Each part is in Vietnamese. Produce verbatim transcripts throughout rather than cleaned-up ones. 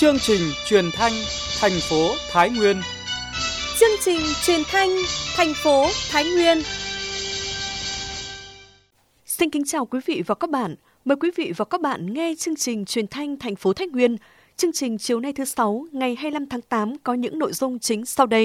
Chương trình truyền thanh thành phố Thái Nguyên. Chương trình truyền thanh thành phố Thái Nguyên. Xin kính chào quý vị và các bạn. Mời quý vị và các bạn nghe chương trình truyền thanh thành phố Thái Nguyên. Chương trình chiều nay thứ Sáu, ngày hai mươi lăm tháng tám có những nội dung chính sau đây.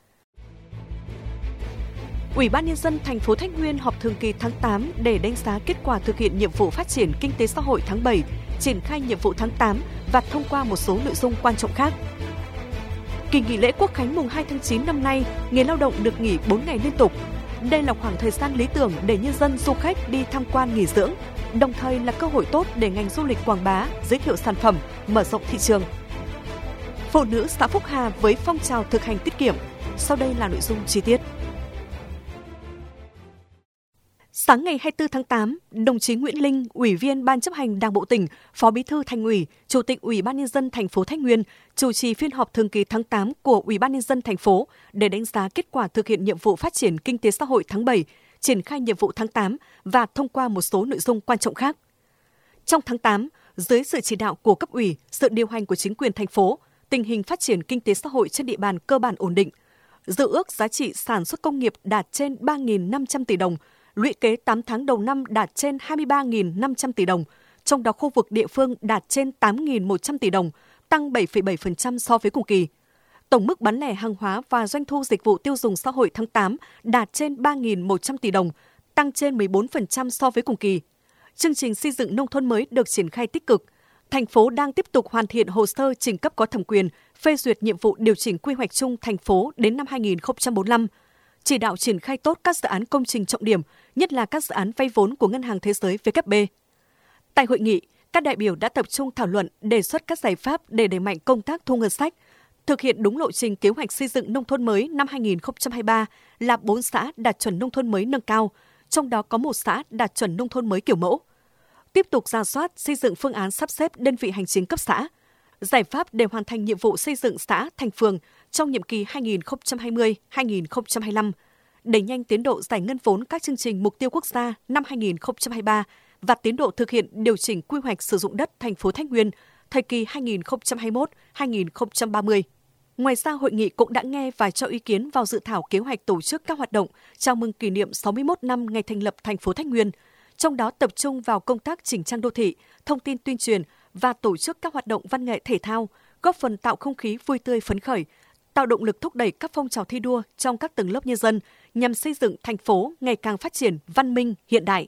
Ủy ban Nhân dân thành phố Thái Nguyên họp thường kỳ tháng tám để đánh giá kết quả thực hiện nhiệm vụ phát triển kinh tế xã hội tháng bảy, triển khai nhiệm vụ tháng tám và thông qua một số nội dung quan trọng khác. Kỳ nghỉ lễ Quốc khánh mùng hai tháng chín năm nay, người lao động được nghỉ bốn ngày liên tục. Đây là khoảng thời gian lý tưởng để nhân dân du khách đi tham quan nghỉ dưỡng, đồng thời là cơ hội tốt để ngành du lịch quảng bá, giới thiệu sản phẩm, mở rộng thị trường. Phụ nữ xã Phúc Hà với phong trào thực hành tiết kiệm. Sau đây là nội dung chi tiết. Sáng ngày hai mươi tư tháng tám, đồng chí Nguyễn Linh, Ủy viên Ban chấp hành Đảng bộ tỉnh, Phó Bí thư Thành ủy, Chủ tịch Ủy ban Nhân dân thành phố Thái Nguyên chủ trì phiên họp thường kỳ tháng tám của Ủy ban Nhân dân thành phố để đánh giá kết quả thực hiện nhiệm vụ phát triển kinh tế xã hội tháng bảy, triển khai nhiệm vụ tháng tám và thông qua một số nội dung quan trọng khác. Trong tháng tám, dưới sự chỉ đạo của cấp ủy, sự điều hành của chính quyền thành phố, tình hình phát triển kinh tế xã hội trên địa bàn cơ bản ổn định. Dự ước giá trị sản xuất công nghiệp đạt trên ba nghìn năm trăm tỷ đồng, lũy kế tám tháng đầu năm đạt trên hai mươi ba nghìn năm trăm tỷ đồng, trong đó khu vực địa phương đạt trên tám nghìn một trăm tỷ đồng, tăng bảy phẩy bảy phần trăm so với cùng kỳ. Tổng mức bán lẻ hàng hóa và doanh thu dịch vụ tiêu dùng xã hội tháng tám đạt trên ba nghìn một trăm tỷ đồng, tăng trên mười bốn phần trăm so với cùng kỳ. Chương trình xây dựng nông thôn mới được triển khai tích cực. Thành phố đang tiếp tục hoàn thiện hồ sơ trình cấp có thẩm quyền, phê duyệt nhiệm vụ điều chỉnh quy hoạch chung thành phố đến năm hai nghìn không trăm bốn mươi lăm. Chỉ đạo triển khai tốt các dự án công trình trọng điểm, nhất là các dự án vay vốn của Ngân hàng Thế giới W B. Tại hội nghị, các đại biểu đã tập trung thảo luận đề xuất các giải pháp để đẩy mạnh công tác thu ngân sách, thực hiện đúng lộ trình kế hoạch xây dựng nông thôn mới năm hai nghìn không trăm hai mươi ba là bốn xã đạt chuẩn nông thôn mới nâng cao, trong đó có một xã đạt chuẩn nông thôn mới kiểu mẫu. Tiếp tục rà soát xây dựng phương án sắp xếp đơn vị hành chính cấp xã, giải pháp để hoàn thành nhiệm vụ xây dựng xã thành phường trong nhiệm kỳ hai nghìn không trăm hai mươi đến hai nghìn không trăm hai mươi lăm, đẩy nhanh tiến độ giải ngân vốn các chương trình mục tiêu quốc gia năm hai nghìn không trăm hai mươi ba và tiến độ thực hiện điều chỉnh quy hoạch sử dụng đất thành phố Thái Nguyên thời kỳ hai nghìn không trăm hai mươi mốt đến hai nghìn không trăm ba mươi. Ngoài ra, hội nghị cũng đã nghe và cho ý kiến vào dự thảo kế hoạch tổ chức các hoạt động chào mừng kỷ niệm sáu mươi mốt năm ngày thành lập thành phố Thái Nguyên, trong đó tập trung vào công tác chỉnh trang đô thị, thông tin tuyên truyền và tổ chức các hoạt động văn nghệ thể thao, góp phần tạo không khí vui tươi phấn khởi, tạo động lực thúc đẩy các phong trào thi đua trong các tầng lớp nhân dân nhằm xây dựng thành phố ngày càng phát triển văn minh, hiện đại.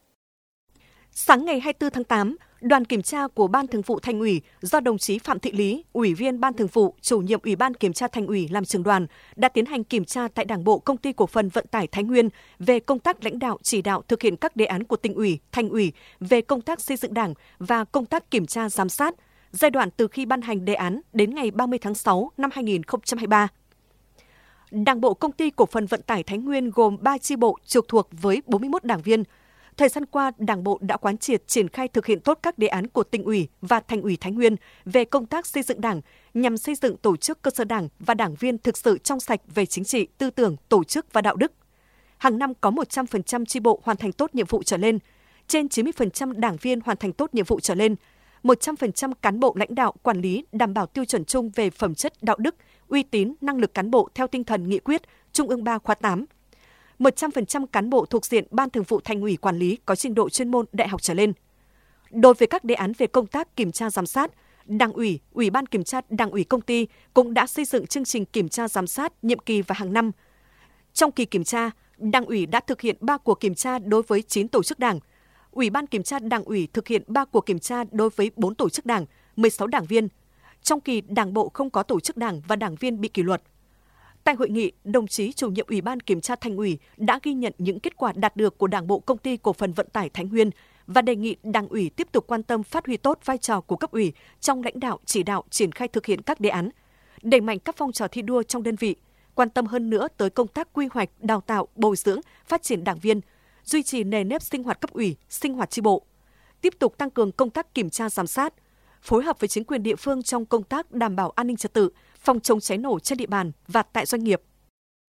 Sáng ngày hai mươi tư tháng tám, đoàn kiểm tra của Ban Thường vụ Thành ủy do đồng chí Phạm Thị Lý, Ủy viên Ban Thường vụ, Chủ nhiệm Ủy ban Kiểm tra Thành ủy làm trưởng đoàn đã tiến hành kiểm tra tại Đảng bộ Công ty Cổ phần Vận tải Thái Nguyên về công tác lãnh đạo chỉ đạo thực hiện các đề án của Tỉnh ủy, Thành ủy về công tác xây dựng Đảng và công tác kiểm tra giám sát giai đoạn từ khi ban hành đề án đến ngày ba mươi tháng sáu năm hai nghìn không trăm hai mươi ba. Đảng bộ Công ty Cổ phần Vận tải Thái Nguyên gồm ba chi bộ trực thuộc với bốn mươi mốt đảng viên. Thời gian qua, Đảng bộ đã quán triệt triển khai thực hiện tốt các đề án của Tỉnh ủy và Thành ủy Thái Nguyên về công tác xây dựng Đảng nhằm xây dựng tổ chức cơ sở Đảng và đảng viên thực sự trong sạch về chính trị, tư tưởng, tổ chức và đạo đức. Hàng năm có một trăm phần trăm chi bộ hoàn thành tốt nhiệm vụ trở lên, trên chín mươi phần trăm đảng viên hoàn thành tốt nhiệm vụ trở lên, một trăm phần trăm cán bộ lãnh đạo quản lý đảm bảo tiêu chuẩn chung về phẩm chất đạo đức, uy tín, năng lực cán bộ theo tinh thần nghị quyết Trung ương ba khóa tám. một trăm phần trăm cán bộ thuộc diện Ban Thường vụ Thành ủy quản lý có trình độ chuyên môn đại học trở lên. Đối với các đề án về công tác kiểm tra giám sát, Đảng ủy, Ủy ban kiểm tra Đảng ủy công ty cũng đã xây dựng chương trình kiểm tra giám sát nhiệm kỳ và hàng năm. Trong kỳ kiểm tra, Đảng ủy đã thực hiện ba cuộc kiểm tra đối với chín tổ chức Đảng. Ủy ban kiểm tra Đảng ủy thực hiện ba cuộc kiểm tra đối với bốn tổ chức Đảng, mười sáu đảng viên. Trong kỳ, Đảng bộ không có tổ chức Đảng và đảng viên bị kỷ luật. Tại hội nghị, đồng chí Chủ nhiệm Ủy ban Kiểm tra Thành ủy đã ghi nhận những kết quả đạt được của Đảng bộ Công ty Cổ phần Vận tải Thái Nguyên và đề nghị Đảng ủy tiếp tục quan tâm phát huy tốt vai trò của cấp ủy trong lãnh đạo chỉ đạo triển khai thực hiện các đề án, đẩy mạnh các phong trào thi đua trong đơn vị, quan tâm hơn nữa tới công tác quy hoạch, đào tạo, bồi dưỡng, phát triển đảng viên, duy trì nề nếp sinh hoạt cấp ủy, sinh hoạt chi bộ, tiếp tục tăng cường công tác kiểm tra giám sát, phối hợp với chính quyền địa phương trong công tác đảm bảo an ninh trật tự, phòng chống cháy nổ trên địa bàn và tại doanh nghiệp.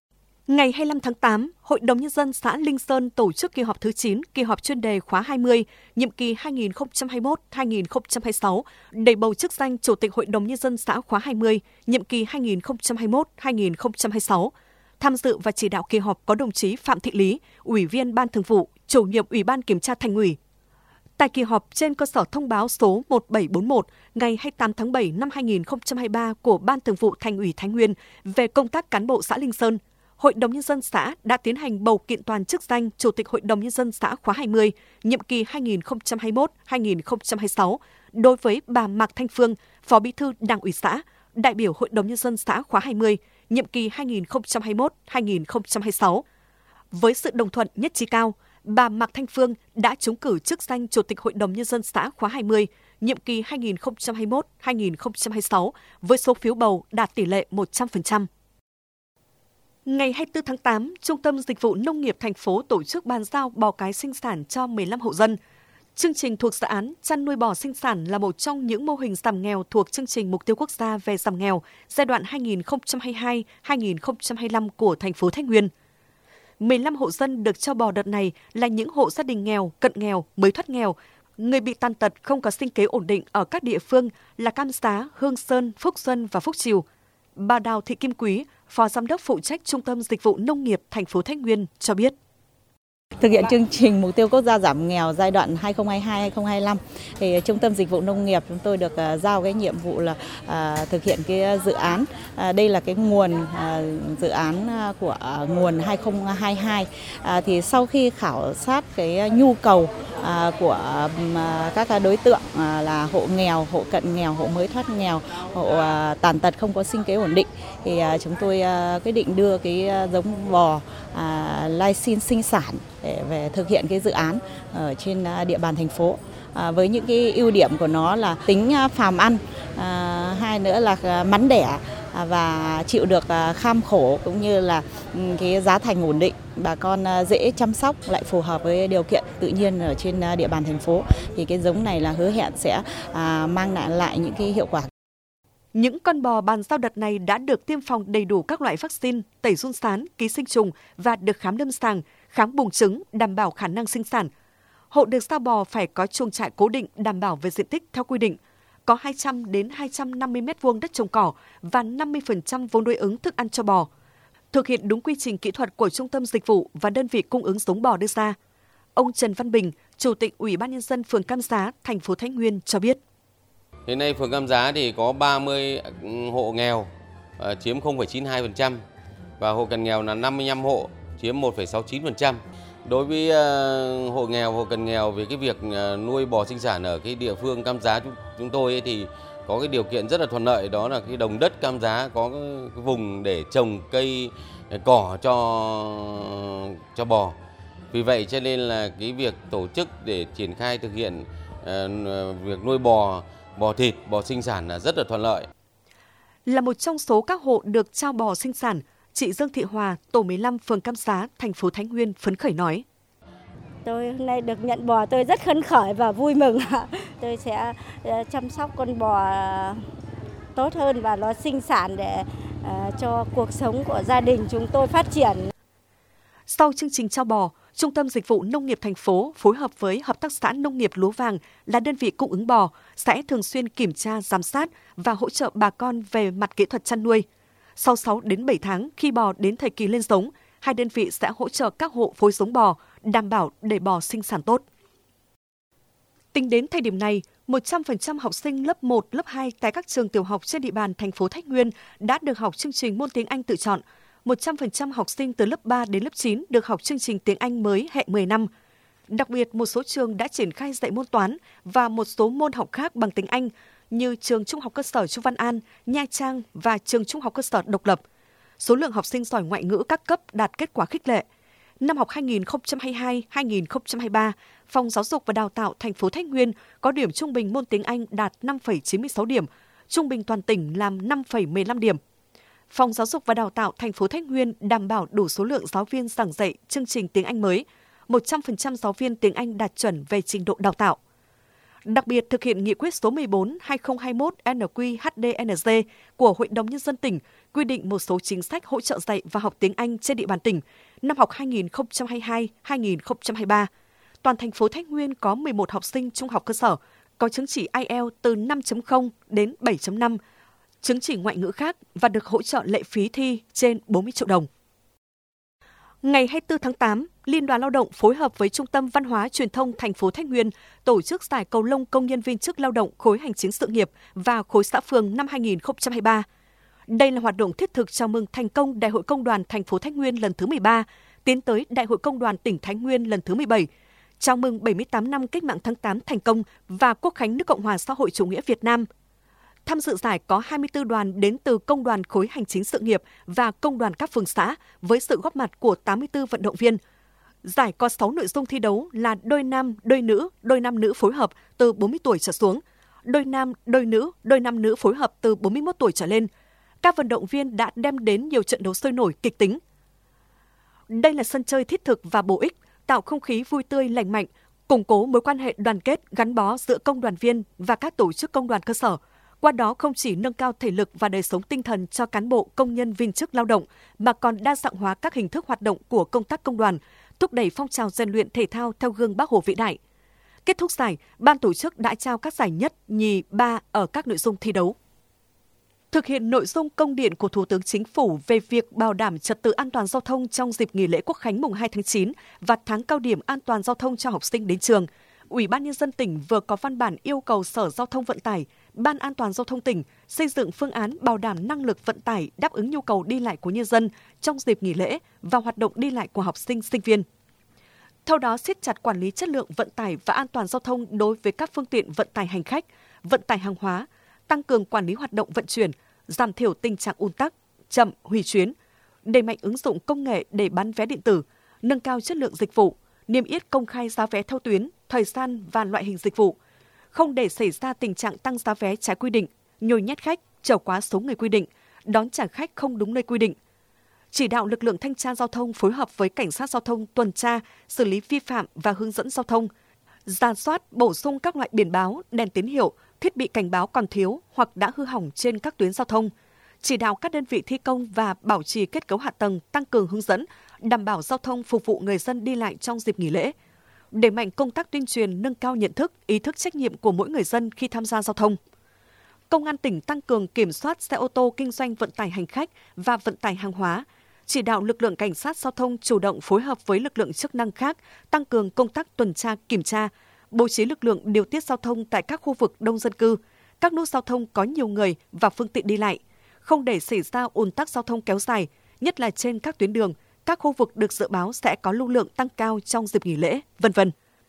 Ngày hai mươi lăm tháng tám, Hội đồng Nhân dân xã Linh Sơn tổ chức kỳ họp thứ chín, kỳ họp chuyên đề khóa hai mươi, nhiệm kỳ hai nghìn không trăm hai mươi mốt đến hai nghìn không trăm hai mươi sáu, để bầu chức danh Chủ tịch Hội đồng Nhân dân xã khóa hai mươi, nhiệm kỳ hai nghìn không trăm hai mươi mốt đến hai nghìn không trăm hai mươi sáu. Tham dự và chỉ đạo kỳ họp có đồng chí Phạm Thị Lý, Ủy viên Ban Thường vụ, Chủ nhiệm Ủy ban Kiểm tra Thành ủy. Tại kỳ họp, trên cơ sở thông báo số một bảy bốn mốt ngày hai mươi tám tháng bảy năm hai nghìn không trăm hai mươi ba của Ban Thường vụ Thành ủy Thái Nguyên về công tác cán bộ xã Linh Sơn, Hội đồng Nhân dân xã đã tiến hành bầu kiện toàn chức danh Chủ tịch Hội đồng Nhân dân xã khóa hai mươi, nhiệm kỳ hai nghìn không trăm hai mươi mốt đến hai nghìn không trăm hai mươi sáu, đối với bà Mạc Thanh Phương, Phó Bí thư Đảng ủy xã, đại biểu Hội đồng Nhân dân xã khóa hai mươi, nhiệm kỳ hai nghìn không trăm hai mươi mốt đến hai nghìn không trăm hai mươi sáu. Với sự đồng thuận nhất trí cao, bà Mạc Thanh Phương đã trúng cử chức danh Chủ tịch Hội đồng Nhân dân xã khóa hai mươi, nhiệm kỳ hai nghìn không trăm hai mươi mốt đến hai nghìn không trăm hai mươi sáu, với số phiếu bầu đạt tỷ lệ một trăm phần trăm. Ngày hai mươi tư tháng tám, Trung tâm Dịch vụ Nông nghiệp thành phố tổ chức bàn giao bò cái sinh sản cho mười lăm hộ dân. Chương trình thuộc dự án chăn nuôi bò sinh sản là một trong những mô hình giảm nghèo thuộc chương trình Mục tiêu Quốc gia về giảm nghèo giai đoạn hai nghìn không trăm hai mươi hai đến hai nghìn không trăm hai mươi lăm của thành phố Thái Nguyên. mười lăm hộ dân được cho bò đợt này là những hộ gia đình nghèo, cận nghèo, mới thoát nghèo, người bị tàn tật không có sinh kế ổn định ở các địa phương là Cam Giá, Hương Sơn, Phúc Xuân và Phúc Chiều. Bà Đào Thị Kim Quý, Phó Giám đốc phụ trách Trung tâm Dịch vụ Nông nghiệp thành phố Thái Nguyên cho biết. Thực hiện chương trình Mục tiêu Quốc gia giảm nghèo giai đoạn hai nghìn không trăm hai mươi hai đến hai nghìn không trăm hai mươi lăm, thì Trung tâm Dịch vụ Nông nghiệp chúng tôi được uh, giao cái nhiệm vụ là uh, thực hiện cái dự án. Uh, đây là cái nguồn uh, dự án uh, của uh, nguồn hai nghìn không trăm hai mươi hai. Uh, thì sau khi khảo sát cái nhu cầu uh, của uh, các đối tượng uh, là hộ nghèo, hộ cận nghèo, hộ mới thoát nghèo, hộ uh, tàn tật không có sinh kế ổn định, thì uh, chúng tôi uh, quyết định đưa cái uh, giống bò uh, lai sinh sinh sản để về thực hiện cái dự án ở trên địa bàn thành phố. À, với những cái ưu điểm của nó là tính phàm ăn, à, hai nữa là mắn đẻ và chịu được kham khổ, cũng như là cái giá thành ổn định, bà con dễ chăm sóc, lại phù hợp với điều kiện tự nhiên ở trên địa bàn thành phố. Thì cái giống này là hứa hẹn sẽ à, mang lại, lại những cái hiệu quả. Những con bò bàn giao đợt này đã được tiêm phòng đầy đủ các loại vaccine, tẩy giun sán, ký sinh trùng và được khám lâm sàng, khám buồng trứng, đảm bảo khả năng sinh sản. Hộ được giao bò phải có chuồng trại cố định đảm bảo về diện tích theo quy định, có hai trăm đến hai trăm năm mươi mét vuông đất trồng cỏ và năm mươi phần trăm vốn đối ứng thức ăn cho bò. Thực hiện đúng quy trình kỹ thuật của Trung tâm Dịch vụ và đơn vị cung ứng giống bò đưa ra. Ông Trần Văn Bình, Chủ tịch Ủy ban Nhân dân phường Cam Giá, thành phố Thái Nguyên cho biết. Hiện nay phường Cam Giá thì có ba mươi hộ nghèo chiếm không phẩy chín mươi hai phần trăm và hộ cận nghèo là năm mươi lăm hộ chiếm một phẩy sáu mươi chín phần trăm. Đối với hộ nghèo, hộ cận nghèo về cái việc nuôi bò sinh sản ở cái địa phương Cam Giá chúng tôi ấy thì có cái điều kiện rất là thuận lợi, đó là cái đồng đất Cam Giá có cái vùng để trồng cây cỏ cho cho bò. Vì vậy cho nên là cái việc tổ chức để triển khai thực hiện việc nuôi bò, bò thịt, bò sinh sản là rất là thuận lợi. Là một trong số các hộ được trao bò sinh sản, chị Dương Thị Hòa, tổ mười lăm phường Cam Giá, thành phố Thái Nguyên phấn khởi nói. Tôi hôm nay được nhận bò, tôi rất phấn khởi và vui mừng. Tôi sẽ chăm sóc con bò tốt hơn và nó sinh sản để cho cuộc sống của gia đình chúng tôi phát triển. Sau chương trình trao bò, Trung tâm Dịch vụ Nông nghiệp thành phố phối hợp với Hợp tác xã Nông nghiệp Lúa Vàng là đơn vị cung ứng bò sẽ thường xuyên kiểm tra, giám sát và hỗ trợ bà con về mặt kỹ thuật chăn nuôi. Sau sáu đến bảy tháng khi bò đến thời kỳ lên giống, hai đơn vị sẽ hỗ trợ các hộ phối giống bò, đảm bảo để bò sinh sản tốt. Tính đến thời điểm này, một trăm phần trăm học sinh lớp một, lớp hai tại các trường tiểu học trên địa bàn thành phố Thái Nguyên đã được học chương trình môn tiếng Anh tự chọn. một trăm phần trăm học sinh từ lớp ba đến lớp chín được học chương trình tiếng Anh mới hệ mười năm. Đặc biệt, một số trường đã triển khai dạy môn toán và một số môn học khác bằng tiếng Anh như trường Trung học cơ sở Chu Văn An, Nha Trang và trường Trung học cơ sở Độc Lập. Số lượng học sinh giỏi ngoại ngữ các cấp đạt kết quả khích lệ. Năm học hai nghìn không trăm hai mươi hai đến hai nghìn không trăm hai mươi ba, Phòng Giáo dục và Đào tạo thành phố Thái Nguyên có điểm trung bình môn tiếng Anh đạt năm phẩy chín mươi sáu điểm, trung bình toàn tỉnh làm năm phẩy mười lăm điểm. Phòng Giáo dục và Đào tạo thành phố Thái Nguyên đảm bảo đủ số lượng giáo viên giảng dạy chương trình tiếng Anh mới, một trăm phần trăm giáo viên tiếng Anh đạt chuẩn về trình độ đào tạo. Đặc biệt thực hiện nghị quyết số mười bốn trên hai nghìn không trăm hai mươi mốt N Q H D N G của Hội đồng Nhân dân tỉnh quy định một số chính sách hỗ trợ dạy và học tiếng Anh trên địa bàn tỉnh năm học hai nghìn không trăm hai mươi hai hai nghìn không trăm hai mươi ba. Toàn thành phố Thái Nguyên có mười một học sinh trung học cơ sở có chứng chỉ I E L T S từ năm chấm không đến bảy chấm năm, chứng chỉ ngoại ngữ khác và được hỗ trợ lệ phí thi trên bốn mươi triệu đồng. Ngày hai mươi tư tháng tám, Liên đoàn Lao động phối hợp với Trung tâm Văn hóa Truyền thông thành phố Thái Nguyên tổ chức giải cầu lông công nhân viên chức lao động khối hành chính sự nghiệp và khối xã phường năm hai nghìn không trăm hai mươi ba. Đây là hoạt động thiết thực chào mừng thành công Đại hội Công đoàn thành phố Thái Nguyên lần thứ mười ba, tiến tới Đại hội Công đoàn tỉnh Thái Nguyên lần thứ mười bảy. Chào mừng bảy mươi tám năm Cách mạng tháng tám thành công và Quốc khánh nước Cộng hòa xã hội chủ nghĩa Việt Nam. Tham dự giải có hai mươi tư đoàn đến từ công đoàn khối hành chính sự nghiệp và công đoàn các phường xã với sự góp mặt của tám mươi tư vận động viên. Giải có sáu nội dung thi đấu là đôi nam, đôi nữ, đôi nam nữ phối hợp từ bốn mươi tuổi trở xuống, đôi nam, đôi nữ, đôi nam nữ phối hợp từ bốn mươi mốt tuổi trở lên. Các vận động viên đã đem đến nhiều trận đấu sôi nổi kịch tính. Đây là sân chơi thiết thực và bổ ích, tạo không khí vui tươi lành mạnh, củng cố mối quan hệ đoàn kết gắn bó giữa công đoàn viên và các tổ chức công đoàn cơ sở. Qua đó không chỉ nâng cao thể lực và đời sống tinh thần cho cán bộ, công nhân viên chức lao động, mà còn đa dạng hóa các hình thức hoạt động của công tác công đoàn, thúc đẩy phong trào rèn luyện thể thao theo gương Bác Hồ vĩ đại. Kết thúc giải, ban tổ chức đã trao các giải nhất, nhì, ba ở các nội dung thi đấu. Thực hiện nội dung công điện của Thủ tướng Chính phủ về việc bảo đảm trật tự an toàn giao thông trong dịp nghỉ lễ Quốc khánh mùng hai tháng chín và tháng cao điểm an toàn giao thông cho học sinh đến trường, Ủy ban Nhân dân tỉnh vừa có văn bản yêu cầu Sở Giao thông Vận tải, Ban An toàn Giao thông tỉnh xây dựng phương án bảo đảm năng lực vận tải đáp ứng nhu cầu đi lại của nhân dân trong dịp nghỉ lễ và hoạt động đi lại của học sinh, sinh viên. Theo đó, siết chặt quản lý chất lượng vận tải và an toàn giao thông đối với các phương tiện vận tải hành khách, vận tải hàng hóa, tăng cường quản lý hoạt động vận chuyển, giảm thiểu tình trạng ùn tắc, chậm, hủy chuyến, đẩy mạnh ứng dụng công nghệ để bán vé điện tử, nâng cao chất lượng dịch vụ, niêm yết công khai giá vé theo tuyến, thời gian và loại hình dịch vụ, không để xảy ra tình trạng tăng giá vé trái quy định, nhồi nhét khách, chở quá số người quy định, đón trả khách không đúng nơi quy định. Chỉ đạo lực lượng thanh tra giao thông phối hợp với cảnh sát giao thông tuần tra, xử lý vi phạm và hướng dẫn giao thông, rà soát, bổ sung các loại biển báo, đèn tín hiệu, thiết bị cảnh báo còn thiếu hoặc đã hư hỏng trên các tuyến giao thông. Chỉ đạo các đơn vị thi công và bảo trì kết cấu hạ tầng tăng cường hướng dẫn, đảm bảo giao thông phục vụ người dân đi lại trong dịp nghỉ lễ. Đẩy mạnh công tác tuyên truyền, nâng cao nhận thức, ý thức trách nhiệm của mỗi người dân khi tham gia giao thông. Công an tỉnh tăng cường kiểm soát xe ô tô kinh doanh vận tải hành khách và vận tải hàng hóa, chỉ đạo lực lượng cảnh sát giao thông chủ động phối hợp với lực lượng chức năng khác, tăng cường công tác tuần tra, kiểm tra, bố trí lực lượng điều tiết giao thông tại các khu vực đông dân cư, các nút giao thông có nhiều người và phương tiện đi lại, không để xảy ra ùn tắc giao thông kéo dài, nhất là trên các tuyến đường, các khu vực được dự báo sẽ có lưu lượng tăng cao trong dịp nghỉ lễ, vân vân.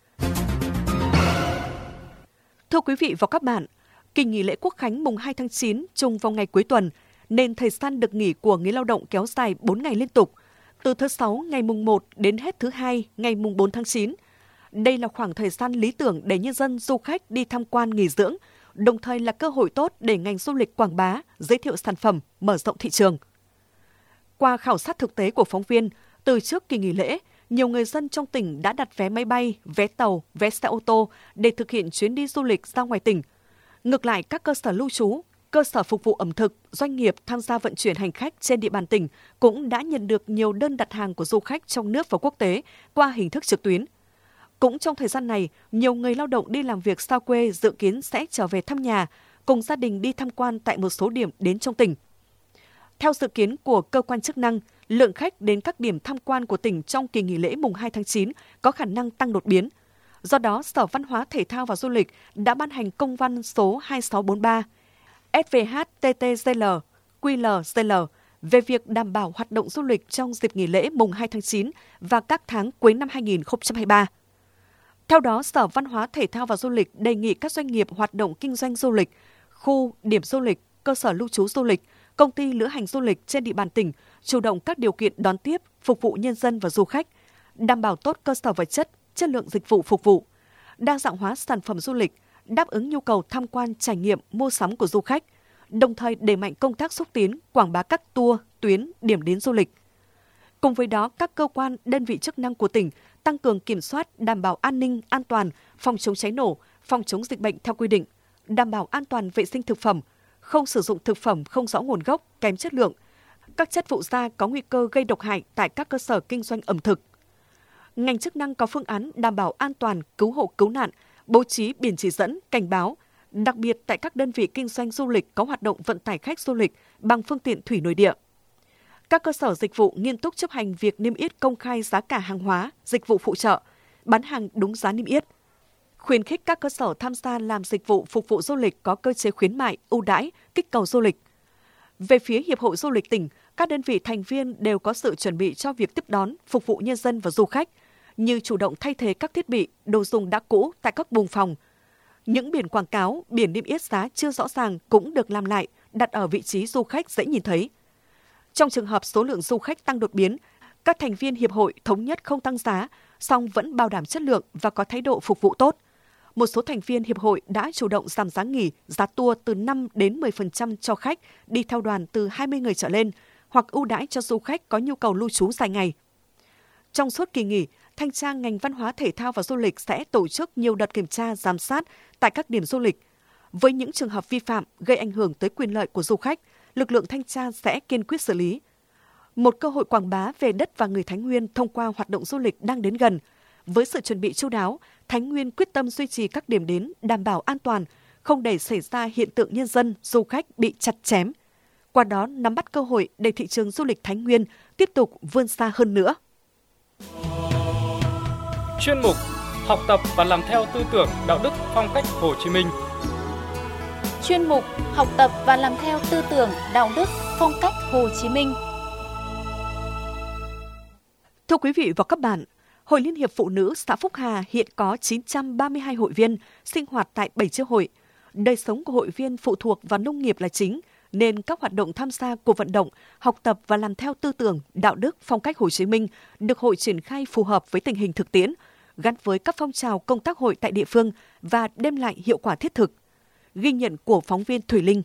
Thưa quý vị và các bạn, kỳ nghỉ lễ Quốc khánh mùng hai tháng chín trùng vào ngày cuối tuần, nên thời gian được nghỉ của người lao động kéo dài bốn ngày liên tục, từ thứ Sáu ngày mùng một đến hết thứ Hai ngày mùng bốn tháng chín. Đây là khoảng thời gian lý tưởng để nhân dân du khách đi tham quan nghỉ dưỡng, đồng thời là cơ hội tốt để ngành du lịch quảng bá, giới thiệu sản phẩm, mở rộng thị trường. Qua khảo sát thực tế của phóng viên, từ trước kỳ nghỉ lễ, nhiều người dân trong tỉnh đã đặt vé máy bay, vé tàu, vé xe ô tô để thực hiện chuyến đi du lịch ra ngoài tỉnh. Ngược lại, các cơ sở lưu trú, cơ sở phục vụ ẩm thực, doanh nghiệp tham gia vận chuyển hành khách trên địa bàn tỉnh cũng đã nhận được nhiều đơn đặt hàng của du khách trong nước và quốc tế qua hình thức trực tuyến. Cũng trong thời gian này, nhiều người lao động đi làm việc xa quê dự kiến sẽ trở về thăm nhà, cùng gia đình đi tham quan tại một số điểm đến trong tỉnh. Theo dự kiến của cơ quan chức năng, lượng khách đến các điểm tham quan của tỉnh trong kỳ nghỉ lễ mùng hai tháng chín có khả năng tăng đột biến. Do đó, Sở Văn hóa Thể thao và Du lịch đã ban hành công văn số hai sáu bốn ba S V H T T G L Q L G L về việc đảm bảo hoạt động du lịch trong dịp nghỉ lễ mùng hai tháng chín và các tháng cuối năm hai nghìn không trăm hai mươi ba. Theo đó, Sở Văn hóa Thể thao và Du lịch đề nghị các doanh nghiệp hoạt động kinh doanh du lịch, khu, điểm du lịch, cơ sở lưu trú du lịch, công ty lữ hành du lịch trên địa bàn tỉnh chủ động các điều kiện đón tiếp, phục vụ nhân dân và du khách, đảm bảo tốt cơ sở vật chất, chất lượng dịch vụ phục vụ, đa dạng hóa sản phẩm du lịch, đáp ứng nhu cầu tham quan, trải nghiệm, mua sắm của du khách, đồng thời đẩy mạnh công tác xúc tiến, quảng bá các tour, tuyến, điểm đến du lịch. Cùng với đó, các cơ quan, đơn vị chức năng của tỉnh tăng cường kiểm soát, đảm bảo an ninh, an toàn, phòng chống cháy nổ, phòng chống dịch bệnh theo quy định, đảm bảo an toàn vệ sinh thực phẩm, không sử dụng thực phẩm không rõ nguồn gốc, kém chất lượng, các chất phụ gia có nguy cơ gây độc hại tại các cơ sở kinh doanh ẩm thực. Ngành chức năng có phương án đảm bảo an toàn cứu hộ cứu nạn, bố trí biển chỉ dẫn, cảnh báo, đặc biệt tại các đơn vị kinh doanh du lịch có hoạt động vận tải khách du lịch bằng phương tiện thủy nội địa. Các cơ sở dịch vụ nghiêm túc chấp hành việc niêm yết công khai giá cả hàng hóa, dịch vụ phụ trợ, bán hàng đúng giá niêm yết. Khuyến khích các cơ sở tham gia làm dịch vụ phục vụ du lịch có cơ chế khuyến mại, ưu đãi, kích cầu du lịch. Về phía Hiệp hội Du lịch tỉnh, các đơn vị thành viên đều có sự chuẩn bị cho việc tiếp đón, phục vụ nhân dân và du khách, như chủ động thay thế các thiết bị, đồ dùng đã cũ tại các buồng phòng. Những biển quảng cáo, biển niêm yết giá chưa rõ ràng cũng được làm lại, đặt ở vị trí du khách dễ nhìn thấy. Trong trường hợp số lượng du khách tăng đột biến, các thành viên hiệp hội thống nhất không tăng giá, song vẫn bảo đảm chất lượng và có thái độ phục vụ tốt. Một số thành viên hiệp hội đã chủ động giảm giá nghỉ, giá tour từ năm đến mười phần trăm cho khách đi theo đoàn từ hai mươi người trở lên, hoặc ưu đãi cho du khách có nhu cầu lưu trú dài ngày. Trong suốt kỳ nghỉ, Thanh tra ngành văn hóa thể thao và du lịch sẽ tổ chức nhiều đợt kiểm tra, giám sát tại các điểm du lịch. Với những trường hợp vi phạm gây ảnh hưởng tới quyền lợi của du khách, lực lượng thanh tra sẽ kiên quyết xử lý. Một cơ hội quảng bá về đất và người Thái Nguyên thông qua hoạt động du lịch đang đến gần. Với sự chuẩn bị chu đáo, Thái Nguyên quyết tâm duy trì các điểm đến đảm bảo an toàn, không để xảy ra hiện tượng nhân dân, du khách bị chặt chém. Qua đó nắm bắt cơ hội để thị trường du lịch Thái Nguyên tiếp tục vươn xa hơn nữa. Chuyên mục Học tập và làm theo tư tưởng đạo đức phong cách Hồ Chí Minh. Chuyên mục Học tập và làm theo tư tưởng đạo đức phong cách Hồ Chí Minh. Thưa quý vị và các bạn, Hội Liên hiệp Phụ nữ xã Phúc Hà hiện có chín trăm ba mươi hai hội viên sinh hoạt tại bảy chi hội. Đời sống của hội viên phụ thuộc vào nông nghiệp là chính, nên các hoạt động tham gia cuộc vận động, học tập và làm theo tư tưởng, đạo đức, phong cách Hồ Chí Minh được hội triển khai phù hợp với tình hình thực tiễn, gắn với các phong trào công tác hội tại địa phương và đem lại hiệu quả thiết thực. Ghi nhận của phóng viên Thủy Linh.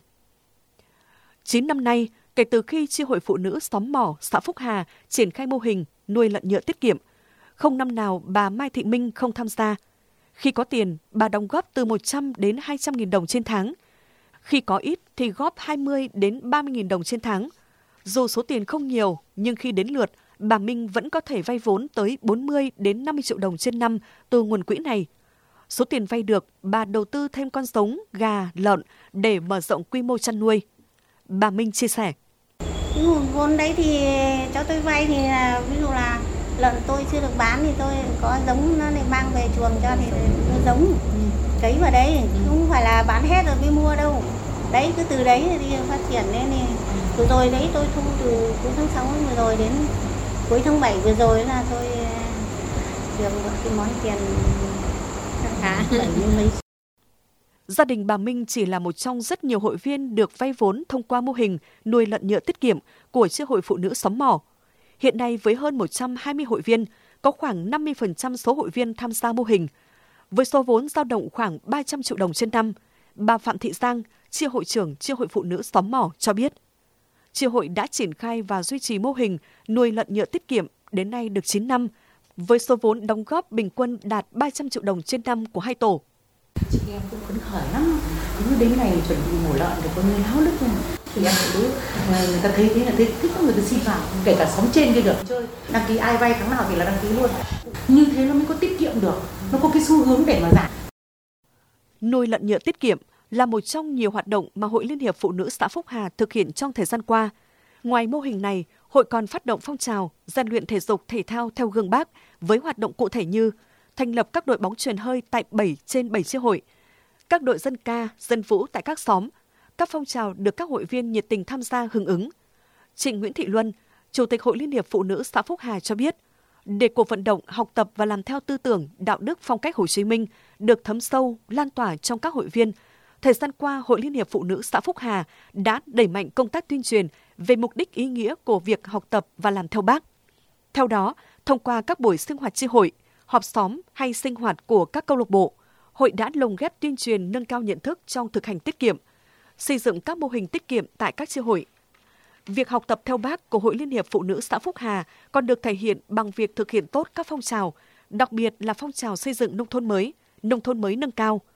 chín năm nay, kể từ khi chi hội phụ nữ xóm Mỏ, xã Phúc Hà triển khai mô hình nuôi lợn nhựa tiết kiệm, không năm nào bà Mai Thị Minh không tham gia. Khi có tiền, bà đóng góp từ một trăm đến hai trăm nghìn đồng trên tháng. Khi có ít thì góp hai mươi đến ba mươi nghìn đồng trên tháng. Dù số tiền không nhiều, nhưng khi đến lượt, bà Minh vẫn có thể vay vốn tới bốn mươi đến năm mươi triệu đồng trên năm từ nguồn quỹ này. Số tiền vay được, bà đầu tư thêm con giống, gà, lợn để mở rộng quy mô chăn nuôi. Bà Minh chia sẻ. Cái nguồn vốn đấy thì cho tôi vay thì là, ví dụ là lợn tôi chưa được bán thì tôi có giống nó để mang về chuồng cho thì nó giống cấy vào đấy, không phải là bán hết rồi mới mua đâu. Đấy cứ từ đấy thì phát triển lên thì từ rồi đấy tôi thu từ cuối tháng sáu vừa rồi đến cuối tháng bảy vừa rồi là tôi được một cái món tiền khá khá mấy. Gia đình bà Minh chỉ là một trong rất nhiều hội viên được vay vốn thông qua mô hình nuôi lợn nhựa tiết kiệm của chi hội phụ nữ xóm Mỏ. Hiện nay với hơn một trăm hai mươi hội viên, có khoảng năm mươi phần trăm số hội viên tham gia mô hình. Với số vốn dao động khoảng ba trăm triệu đồng trên năm, bà Phạm Thị Giang, chi hội trưởng chi hội phụ nữ xóm Mỏ cho biết, chi hội đã triển khai và duy trì mô hình nuôi lợn nhựa tiết kiệm đến nay được chín năm, với số vốn đóng góp bình quân đạt ba trăm triệu đồng trên năm của hai tổ. Chị em cũng phấn khởi lắm, cứ đến ngày chuẩn bị mổ lợn thì có người háo hức lên. Thì em phụ nữ người ta thấy thế là thấy thích, người ta xin vào, kể cả xóm trên kia được chơi, đăng ký ai vay tháng nào thì là đăng ký luôn. Như thế nó mới có tiết kiệm được, nó có cái xu hướng để mà giảm. Nuôi lợn nhựa tiết kiệm là một trong nhiều hoạt động mà Hội Liên hiệp Phụ nữ xã Phúc Hà thực hiện trong thời gian qua. Ngoài mô hình này, hội còn phát động phong trào rèn luyện thể dục thể thao theo gương Bác với hoạt động cụ thể như thành lập các đội bóng chuyền hơi tại bảy trên bảy chi hội, các đội dân ca, dân vũ tại các xóm. Các phong trào được các hội viên nhiệt tình tham gia hưởng ứng. Chị Nguyễn Thị Luân, Chủ tịch Hội Liên hiệp Phụ nữ xã Phúc Hà cho biết, để cuộc vận động học tập và làm theo tư tưởng, đạo đức phong cách Hồ Chí Minh được thấm sâu, lan tỏa trong các hội viên, thời gian qua Hội Liên hiệp Phụ nữ xã Phúc Hà đã đẩy mạnh công tác tuyên truyền về mục đích ý nghĩa của việc học tập và làm theo Bác. Theo đó, thông qua các buổi sinh hoạt chi hội, họp xóm hay sinh hoạt của các câu lạc bộ, hội đã lồng ghép tuyên truyền nâng cao nhận thức trong thực hành tiết kiệm, xây dựng các mô hình tiết kiệm tại các chi hội. Việc học tập theo Bác của Hội Liên hiệp Phụ nữ xã Phúc Hà còn được thể hiện bằng việc thực hiện tốt các phong trào, đặc biệt là phong trào xây dựng nông thôn mới, nông thôn mới nâng cao.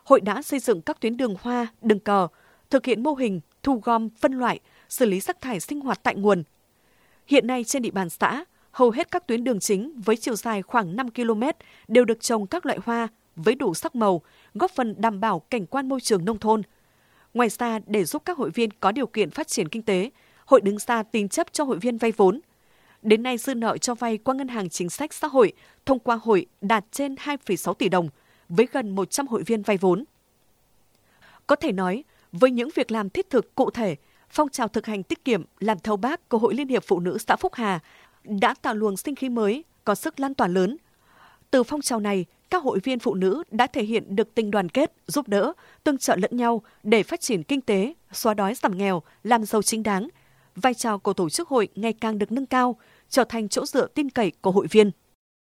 Hội đã xây dựng các tuyến đường hoa, đường cờ, thực hiện mô hình thu gom, phân loại, xử lý rác thải sinh hoạt tại nguồn. Hiện nay trên địa bàn xã, hầu hết các tuyến đường chính với chiều dài khoảng năm ki lô mét đều được trồng các loại hoa với đủ sắc màu, góp phần đảm bảo cảnh quan môi trường nông thôn. Ngoài ra, để giúp các hội viên có điều kiện phát triển kinh tế, hội đứng ra tín chấp cho hội viên vay vốn. Đến nay, dư nợ cho vay qua Ngân hàng Chính sách Xã hội thông qua hội đạt trên hai phẩy sáu tỷ đồng, với gần một trăm hội viên vay vốn. Có thể nói, với những việc làm thiết thực cụ thể, phong trào thực hành tiết kiệm làm theo Bác của Hội Liên hiệp Phụ nữ xã Phúc Hà đã tạo luồng sinh khí mới, có sức lan tỏa lớn. Từ phong trào này, các hội viên phụ nữ đã thể hiện được tình đoàn kết, giúp đỡ, tương trợ lẫn nhau để phát triển kinh tế, xóa đói giảm nghèo, làm giàu chính đáng. Vai trò của tổ chức hội ngày càng được nâng cao, trở thành chỗ dựa tin cậy của hội viên.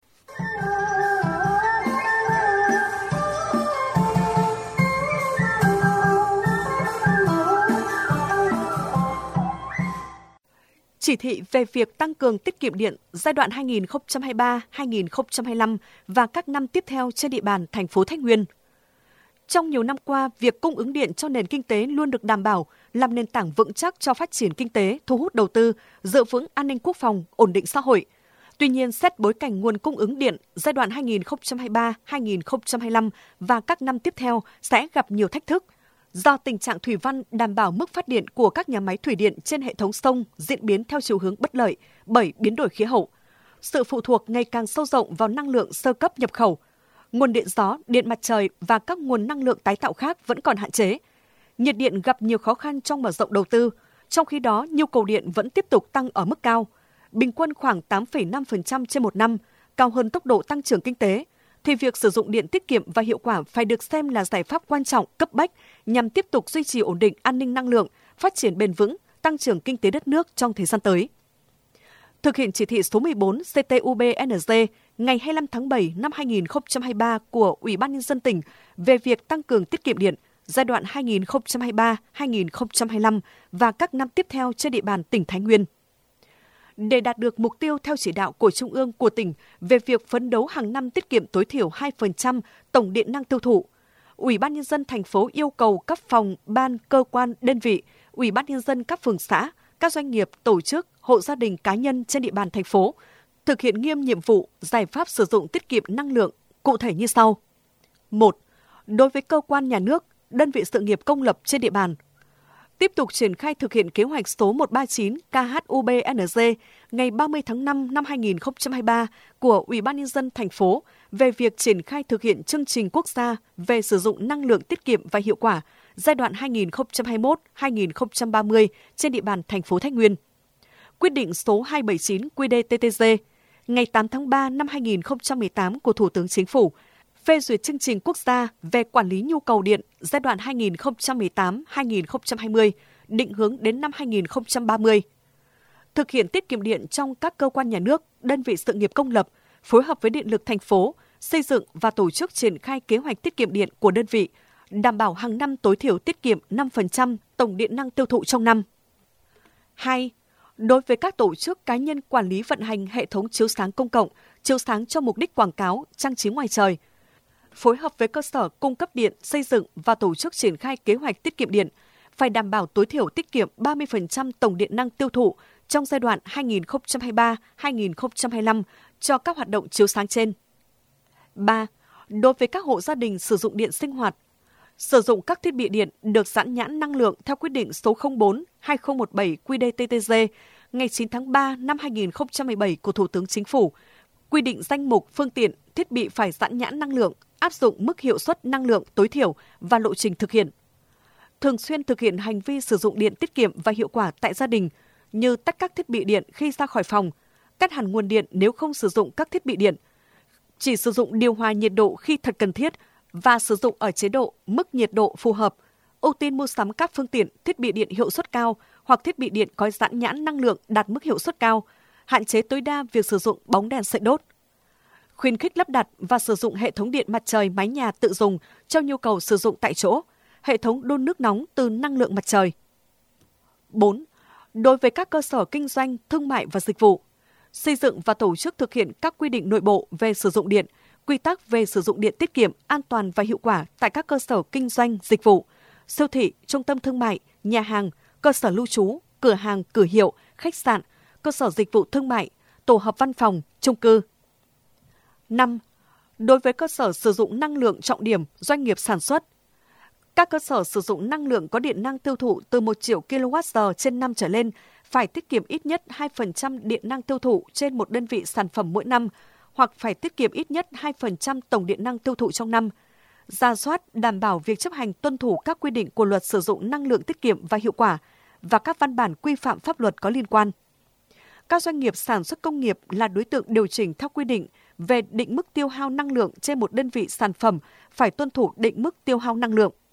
Chỉ thị về việc tăng cường tiết kiệm điện giai đoạn hai nghìn không trăm hai mươi ba đến hai nghìn không trăm hai mươi lăm và các năm tiếp theo trên địa bàn thành phố Thái Nguyên. Trong nhiều năm qua, việc cung ứng điện cho nền kinh tế luôn được đảm bảo, làm nền tảng vững chắc cho phát triển kinh tế, thu hút đầu tư, giữ vững an ninh quốc phòng, ổn định xã hội. Tuy nhiên, xét bối cảnh nguồn cung ứng điện giai đoạn hai nghìn không trăm hai mươi ba đến hai nghìn không trăm hai mươi lăm và các năm tiếp theo sẽ gặp nhiều thách thức. Do tình trạng thủy văn đảm bảo mức phát điện của các nhà máy thủy điện trên hệ thống sông diễn biến theo chiều hướng bất lợi bởi biến đổi khí hậu. Sự phụ thuộc ngày càng sâu rộng vào năng lượng sơ cấp nhập khẩu. Nguồn điện gió, điện mặt trời và các nguồn năng lượng tái tạo khác vẫn còn hạn chế. Nhiệt điện gặp nhiều khó khăn trong mở rộng đầu tư, trong khi đó nhu cầu điện vẫn tiếp tục tăng ở mức cao. Bình quân khoảng tám phẩy năm phần trăm trên một năm, cao hơn tốc độ tăng trưởng kinh tế, thì việc sử dụng điện tiết kiệm và hiệu quả phải được xem là giải pháp quan trọng, cấp bách nhằm tiếp tục duy trì ổn định an ninh năng lượng, phát triển bền vững, tăng trưởng kinh tế đất nước trong thời gian tới. Thực hiện chỉ thị số mười bốn C T U B N G ngày hai mươi lăm tháng bảy năm hai nghìn không trăm hai mươi ba của Ủy ban Nhân dân tỉnh về việc tăng cường tiết kiệm điện giai đoạn hai nghìn không trăm hai mươi ba đến hai nghìn không trăm hai mươi lăm và các năm tiếp theo trên địa bàn tỉnh Thái Nguyên. Để đạt được mục tiêu theo chỉ đạo của Trung ương, của tỉnh về việc phấn đấu hàng năm tiết kiệm tối thiểu hai phần trăm tổng điện năng tiêu thụ, Ủy ban Nhân dân thành phố yêu cầu các phòng, ban, cơ quan, đơn vị, Ủy ban Nhân dân các phường xã, các doanh nghiệp, tổ chức, hộ gia đình, cá nhân trên địa bàn thành phố thực hiện nghiêm nhiệm vụ, giải pháp sử dụng tiết kiệm năng lượng cụ thể như sau. một. Đối với cơ quan nhà nước, đơn vị sự nghiệp công lập trên địa bàn, tiếp tục triển khai thực hiện kế hoạch số một trăm ba mươi chín K H U B N G ngày ba mươi tháng năm năm hai nghìn không trăm hai mươi ba của Ủy ban Nhân dân thành phố về việc triển khai thực hiện chương trình quốc gia về sử dụng năng lượng tiết kiệm và hiệu quả giai đoạn hai nghìn không trăm hai mươi mốt đến hai nghìn không trăm ba mươi trên địa bàn thành phố Thái Nguyên. Quyết định số hai trăm bảy mươi chín Q D T T G ngày tám tháng ba năm hai nghìn không trăm mười tám của Thủ tướng Chính phủ phê duyệt chương trình quốc gia về quản lý nhu cầu điện giai đoạn hai nghìn không trăm mười tám đến hai nghìn không trăm hai mươi, định hướng đến năm hai nghìn không trăm ba mươi. Thực hiện tiết kiệm điện trong các cơ quan nhà nước, đơn vị sự nghiệp công lập, phối hợp với Điện lực thành phố, xây dựng và tổ chức triển khai kế hoạch tiết kiệm điện của đơn vị, đảm bảo hàng năm tối thiểu tiết kiệm năm phần trăm tổng điện năng tiêu thụ trong năm. hai. Đối với các tổ chức cá nhân quản lý vận hành hệ thống chiếu sáng công cộng, chiếu sáng cho mục đích quảng cáo, trang trí ngoài trời, phối hợp với cơ sở cung cấp điện, xây dựng và tổ chức triển khai kế hoạch tiết kiệm điện, phải đảm bảo tối thiểu tiết kiệm ba mươi phần trăm tổng điện năng tiêu thụ trong giai đoạn hai nghìn không trăm hai mươi ba đến hai nghìn không trăm hai mươi lăm cho các hoạt động chiếu sáng trên. ba. Đối với các hộ gia đình sử dụng điện sinh hoạt, sử dụng các thiết bị điện được dán nhãn năng lượng theo quyết định số không bốn hai không một bảy Q D T T G ngày chín tháng ba năm hai nghìn không trăm mười bảy của Thủ tướng Chính phủ, quy định danh mục phương tiện, thiết bị phải dán nhãn năng lượng, áp dụng mức hiệu suất năng lượng tối thiểu và lộ trình thực hiện. Thường xuyên thực hiện hành vi sử dụng điện tiết kiệm và hiệu quả tại gia đình, như tắt các thiết bị điện khi ra khỏi phòng, cắt hẳn nguồn điện nếu không sử dụng các thiết bị điện, chỉ sử dụng điều hòa nhiệt độ khi thật cần thiết và sử dụng ở chế độ mức nhiệt độ phù hợp, ưu tiên mua sắm các phương tiện, thiết bị điện hiệu suất cao hoặc thiết bị điện có dán nhãn năng lượng đạt mức hiệu suất cao, hạn chế tối đa việc sử dụng bóng đèn sợi đốt. Khuyến khích lắp đặt và sử dụng hệ thống điện mặt trời mái nhà tự dùng cho nhu cầu sử dụng tại chỗ, hệ thống đun nước nóng từ năng lượng mặt trời. bốn. Đối với các cơ sở kinh doanh, thương mại và dịch vụ, xây dựng và tổ chức thực hiện các quy định nội bộ về sử dụng điện, quy tắc về sử dụng điện tiết kiệm, an toàn và hiệu quả tại các cơ sở kinh doanh dịch vụ, siêu thị, trung tâm thương mại, nhà hàng, cơ sở lưu trú, cửa hàng, cửa hiệu, khách sạn, cơ sở dịch vụ thương mại, tổ hợp văn phòng, chung cư. năm. Đối với cơ sở sử dụng năng lượng trọng điểm, doanh nghiệp sản xuất, các cơ sở sử dụng năng lượng có điện năng tiêu thụ từ một triệu ki lô oát giờ trên năm trở lên phải tiết kiệm ít nhất hai phần trăm điện năng tiêu thụ trên một đơn vị sản phẩm mỗi năm, hoặc phải tiết kiệm ít nhất hai phần trăm tổng điện năng tiêu thụ trong năm. Rà soát đảm bảo việc chấp hành tuân thủ các quy định của Luật sử dụng năng lượng tiết kiệm và hiệu quả và các văn bản quy phạm pháp luật có liên quan. Các doanh nghiệp sản xuất công nghiệp là đối tượng điều chỉnh theo quy định về định mức tiêu hao năng lượng trên một đơn vị sản phẩm phải tuân thủ định mức tiêu hao năng lượng.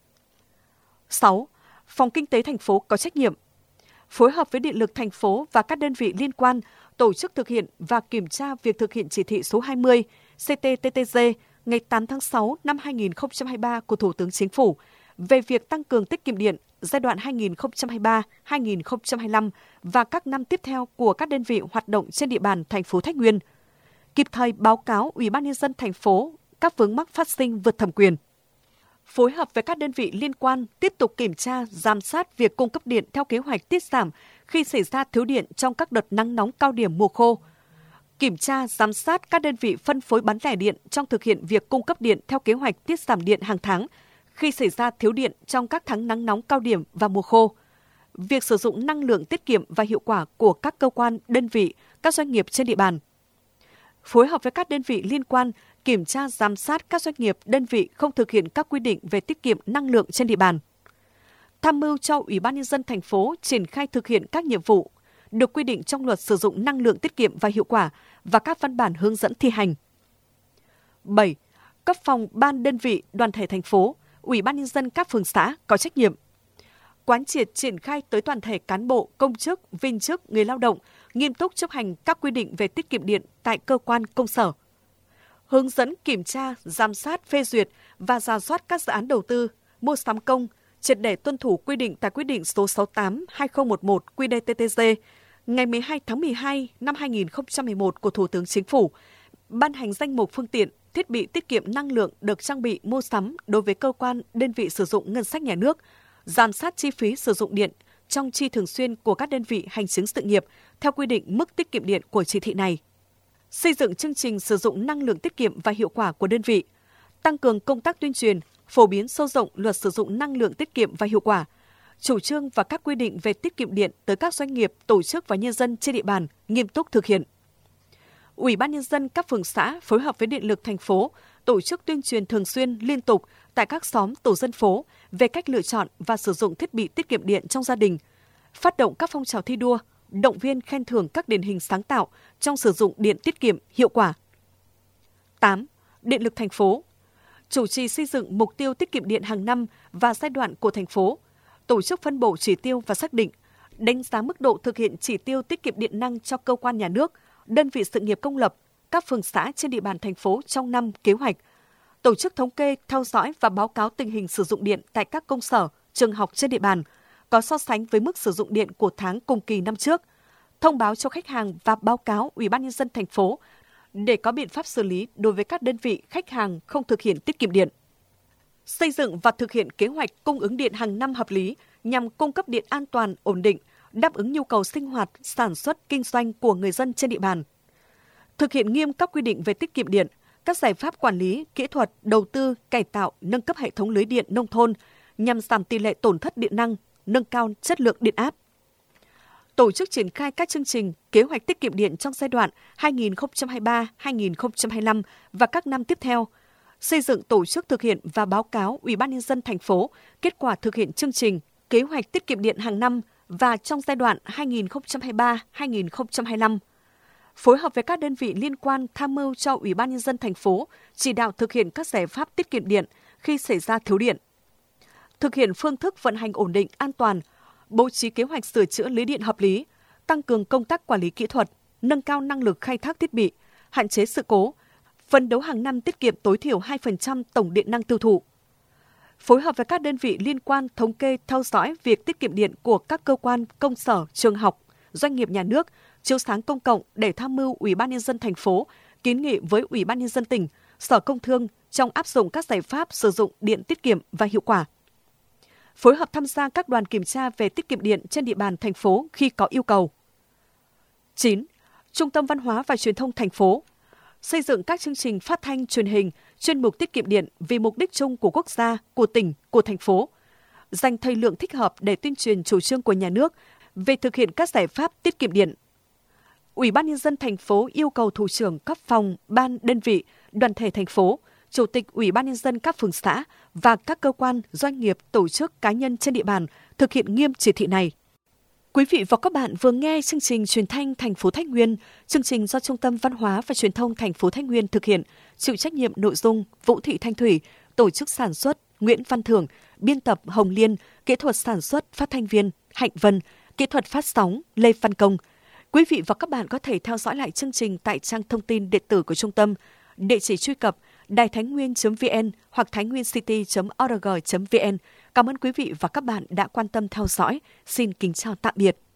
sáu. Phòng Kinh tế thành phố có trách nhiệm phối hợp với Điện lực thành phố và các đơn vị liên quan tổ chức thực hiện và kiểm tra việc thực hiện chỉ thị số hai mươi C T T T G ngày tám tháng sáu năm hai nghìn không trăm hai mươi ba của Thủ tướng Chính phủ về việc tăng cường tiết kiệm điện giai đoạn hai nghìn không trăm hai mươi ba đến hai nghìn không trăm hai mươi lăm và các năm tiếp theo của các đơn vị hoạt động trên địa bàn thành phố Thái Nguyên, kịp thời báo cáo Ủy ban nhân dân thành phố các vướng mắc phát sinh vượt thẩm quyền. Phối hợp với các đơn vị liên quan tiếp tục kiểm tra, giám sát việc cung cấp điện theo kế hoạch tiết giảm khi xảy ra thiếu điện trong các đợt nắng nóng cao điểm mùa khô. Kiểm tra, giám sát các đơn vị phân phối bán lẻ điện trong thực hiện việc cung cấp điện theo kế hoạch tiết giảm điện hàng tháng khi xảy ra thiếu điện trong các tháng nắng nóng cao điểm và mùa khô. Việc sử dụng năng lượng tiết kiệm và hiệu quả của các cơ quan, đơn vị, các doanh nghiệp trên địa bàn. Phối hợp với các đơn vị liên quan kiểm tra, giám sát các doanh nghiệp, đơn vị không thực hiện các quy định về tiết kiệm năng lượng trên địa bàn. Tham mưu cho Ủy ban nhân dân thành phố triển khai thực hiện các nhiệm vụ được quy định trong Luật sử dụng năng lượng tiết kiệm và hiệu quả và các văn bản hướng dẫn thi hành. bảy. Cấp phòng ban đơn vị đoàn thể thành phố, Ủy ban nhân dân các phường xã có trách nhiệm quán triệt triển khai tới toàn thể cán bộ, công chức, viên chức, người lao động nghiêm túc chấp hành các quy định về tiết kiệm điện tại cơ quan công sở. Hướng dẫn kiểm tra, giám sát, phê duyệt và rà soát các dự án đầu tư, mua sắm công, triệt để tuân thủ quy định tại quyết định số sáu mươi tám trên hai nghìn mười một Q D T T G ngày mười hai tháng mười hai năm hai nghìn không trăm mười một của Thủ tướng Chính phủ, ban hành danh mục phương tiện, thiết bị tiết kiệm năng lượng được trang bị mua sắm đối với cơ quan, đơn vị sử dụng ngân sách nhà nước, giám sát chi phí sử dụng điện trong chi thường xuyên của các đơn vị hành chính sự nghiệp theo quy định mức tiết kiệm điện của chỉ thị này. Xây dựng chương trình sử dụng năng lượng tiết kiệm và hiệu quả của đơn vị, tăng cường công tác tuyên truyền, phổ biến sâu rộng Luật sử dụng năng lượng tiết kiệm và hiệu quả, chủ trương và các quy định về tiết kiệm điện tới các doanh nghiệp, tổ chức và nhân dân trên địa bàn nghiêm túc thực hiện. Ủy ban nhân dân các phường xã phối hợp với Điện lực thành phố tổ chức tuyên truyền thường xuyên liên tục tại các xóm tổ dân phố về cách lựa chọn và sử dụng thiết bị tiết kiệm điện trong gia đình, phát động các phong trào thi đua, động viên khen thưởng các điển hình sáng tạo trong sử dụng điện tiết kiệm hiệu quả. tám. Điện lực thành phố chủ trì xây dựng mục tiêu tiết kiệm điện hàng năm và giai đoạn của thành phố, tổ chức phân bổ chỉ tiêu và xác định, đánh giá mức độ thực hiện chỉ tiêu tiết kiệm điện năng cho cơ quan nhà nước, đơn vị sự nghiệp công lập, các phường xã trên địa bàn thành phố trong năm kế hoạch, tổ chức thống kê, theo dõi và báo cáo tình hình sử dụng điện tại các công sở, trường học trên địa bàn, có so sánh với mức sử dụng điện của tháng cùng kỳ năm trước, thông báo cho khách hàng và báo cáo Ủy ban nhân dân thành phố để có biện pháp xử lý đối với các đơn vị khách hàng không thực hiện tiết kiệm điện. Xây dựng và thực hiện kế hoạch cung ứng điện hàng năm hợp lý nhằm cung cấp điện an toàn, ổn định, đáp ứng nhu cầu sinh hoạt, sản xuất, kinh doanh của người dân trên địa bàn. Thực hiện nghiêm các quy định về tiết kiệm điện, các giải pháp quản lý, kỹ thuật, đầu tư, cải tạo, nâng cấp hệ thống lưới điện nông thôn nhằm giảm tỷ lệ tổn thất điện năng, nâng cao chất lượng điện áp. Tổ chức triển khai các chương trình, kế hoạch tiết kiệm điện trong giai đoạn hai nghìn không trăm hai mươi ba đến hai nghìn không trăm hai mươi lăm và các năm tiếp theo. Xây dựng, tổ chức thực hiện và báo cáo Ủy ban nhân dân thành phố kết quả thực hiện chương trình, kế hoạch tiết kiệm điện hàng năm và trong giai đoạn hai nghìn không trăm hai mươi ba đến hai nghìn không trăm hai mươi lăm. Phối hợp với các đơn vị liên quan tham mưu cho Ủy ban nhân dân thành phố chỉ đạo thực hiện các giải pháp tiết kiệm điện khi xảy ra thiếu điện. Thực hiện phương thức vận hành ổn định, an toàn, bố trí kế hoạch sửa chữa lưới điện hợp lý, tăng cường công tác quản lý kỹ thuật, nâng cao năng lực khai thác thiết bị, hạn chế sự cố, phấn đấu hàng năm tiết kiệm tối thiểu hai phần trăm tổng điện năng tiêu thụ. Phối hợp với các đơn vị liên quan thống kê, theo dõi việc tiết kiệm điện của các cơ quan, công sở, trường học, doanh nghiệp nhà nước, chiếu sáng công cộng để tham mưu Ủy ban nhân dân thành phố kiến nghị với Ủy ban nhân dân tỉnh Sở Công Thương trong áp dụng các giải pháp sử dụng điện tiết kiệm và hiệu quả. Phối hợp tham gia các đoàn kiểm tra về tiết kiệm điện trên địa bàn thành phố khi có yêu cầu. chín. Trung tâm Văn hóa và Truyền thông thành phố xây dựng các chương trình phát thanh truyền hình chuyên mục tiết kiệm điện vì mục đích chung của quốc gia, của tỉnh, của thành phố, dành thời lượng thích hợp để tuyên truyền chủ trương của nhà nước về thực hiện các giải pháp tiết kiệm điện. Ủy ban nhân dân thành phố yêu cầu thủ trưởng các phòng, ban, đơn vị, đoàn thể thành phố, chủ tịch Ủy ban nhân dân các phường xã và các cơ quan, doanh nghiệp, tổ chức, cá nhân trên địa bàn thực hiện nghiêm chỉ thị này. Quý vị và các bạn vừa nghe chương trình truyền thanh thành phố Thái Nguyên, chương trình do Trung tâm Văn hóa và Truyền thông thành phố Thái Nguyên thực hiện, chịu trách nhiệm nội dung Vũ Thị Thanh Thủy, tổ chức sản xuất Nguyễn Văn Thưởng, biên tập Hồng Liên, kỹ thuật sản xuất phát thanh viên Hạnh Vân, kỹ thuật phát sóng Lê Văn Công. Quý vị và các bạn có thể theo dõi lại chương trình tại trang thông tin điện tử của trung tâm, địa chỉ truy cập đài thái nguyên chấm vn hoặc thái nguyên city chấm org chấm vn. Cảm ơn quý vị và các bạn đã quan tâm theo dõi. Xin kính chào tạm biệt.